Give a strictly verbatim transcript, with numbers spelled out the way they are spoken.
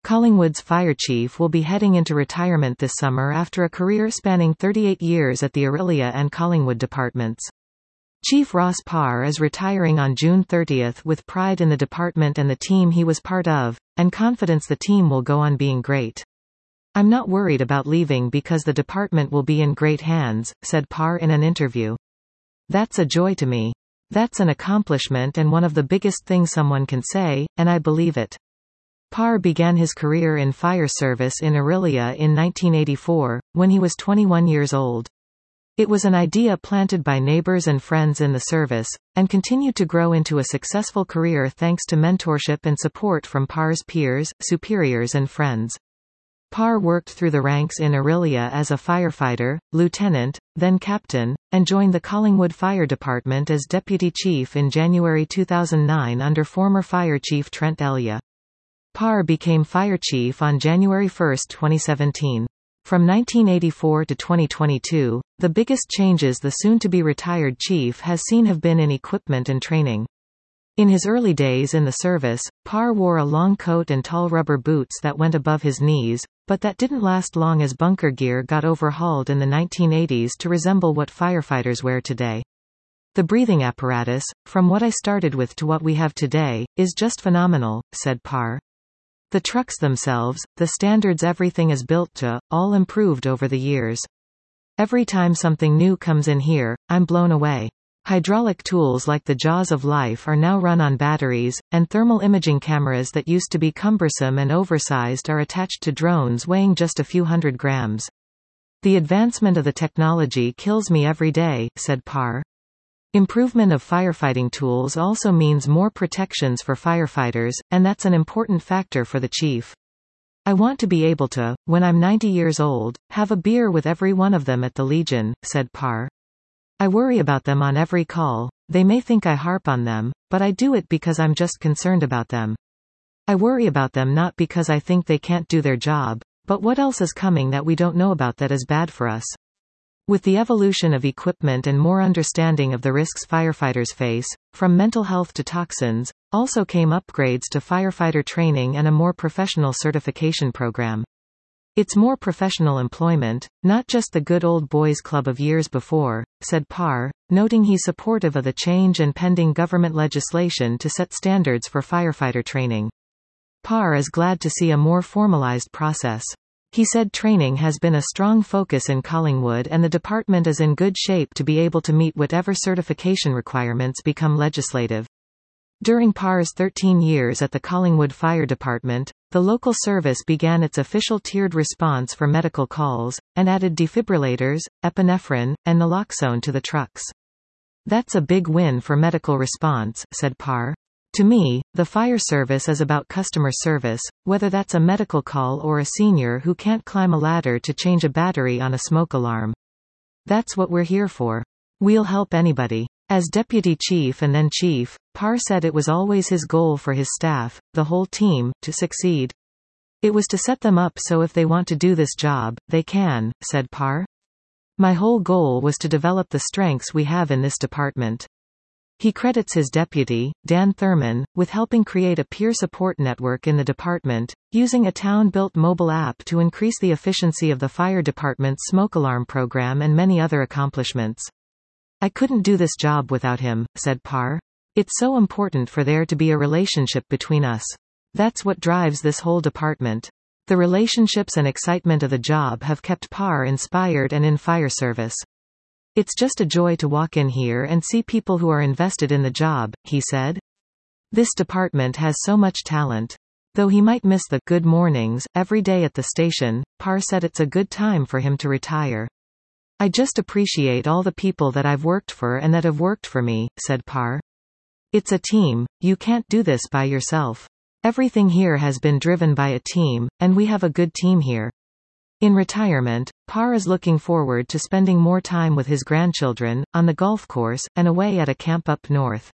Collingwood's fire chief will be heading into retirement this summer after a career spanning thirty-eight years at the Orillia and Collingwood departments. Chief Ross Parr is retiring on June thirtieth with pride in the department and the team he was part of, and confidence the team will go on being great. "I'm not worried about leaving because the department will be in great hands," said Parr in an interview. "That's a joy to me. That's an accomplishment and one of the biggest things someone can say, and I believe it." Parr began his career in fire service in Orillia in nineteen eighty-four, when he was twenty-one years old. It was an idea planted by neighbors and friends in the service, and continued to grow into a successful career thanks to mentorship and support from Parr's peers, superiors and friends. Parr worked through the ranks in Orillia as a firefighter, lieutenant, then captain, and joined the Collingwood Fire Department as deputy chief in January two thousand nine under former fire chief Trent Elliott. Parr became fire chief on January first twenty seventeen. From nineteen eighty-four to twenty twenty-two, the biggest changes the soon-to-be retired chief has seen have been in equipment and training. In his early days in the service, Parr wore a long coat and tall rubber boots that went above his knees, but that didn't last long as bunker gear got overhauled in the nineteen eighties to resemble what firefighters wear today. "The breathing apparatus, from what I started with to what we have today, is just phenomenal," said Parr. "The trucks themselves, the standards everything is built to, all improved over the years. Every time something new comes in here, I'm blown away. Hydraulic tools like the jaws of life are now run on batteries, and thermal imaging cameras that used to be cumbersome and oversized are attached to drones weighing just a few hundred grams. The advancement of the technology kills me every day," said Parr. Improvement of firefighting tools also means more protections for firefighters, and that's an important factor for the chief. "I want to be able to, when I'm ninety years old, have a beer with every one of them at the Legion," said Parr. "I worry about them on every call. They may think I harp on them, but I do it because I'm just concerned about them. I worry about them not because I think they can't do their job, but what else is coming that we don't know about that is bad for us?" With the evolution of equipment and more understanding of the risks firefighters face, from mental health to toxins, also came upgrades to firefighter training and a more professional certification program. "It's more professional employment, not just the good old boys club of years before," said Parr, noting he's supportive of the change and pending government legislation to set standards for firefighter training. Parr is glad to see a more formalized process. He said training has been a strong focus in Collingwood and the department is in good shape to be able to meet whatever certification requirements become legislative. During Parr's thirteen years at the Collingwood Fire Department, the local service began its official tiered response for medical calls, and added defibrillators, epinephrine, and naloxone to the trucks. "That's a big win for medical response," said Parr. "To me, the fire service is about customer service, whether that's a medical call or a senior who can't climb a ladder to change a battery on a smoke alarm. That's what we're here for. We'll help anybody." As deputy chief and then chief, Parr said it was always his goal for his staff, the whole team, to succeed. "It was to set them up so if they want to do this job, they can," said Parr. "My whole goal was to develop the strengths we have in this department." He credits his deputy, Dan Thurman, with helping create a peer support network in the department, using a town-built mobile app to increase the efficiency of the fire department's smoke alarm program and many other accomplishments. "I couldn't do this job without him," said Parr. "It's so important for there to be a relationship between us. That's what drives this whole department." The relationships and excitement of the job have kept Parr inspired and in fire service. "It's just a joy to walk in here and see people who are invested in the job," he said. "This department has so much talent." Though he might miss the good mornings every day at the station, Parr said it's a good time for him to retire. "I just appreciate all the people that I've worked for and that have worked for me," said Parr. "It's a team. You can't do this by yourself. Everything here has been driven by a team, and we have a good team here." In retirement, Parr is looking forward to spending more time with his grandchildren, on the golf course, and away at a camp up north.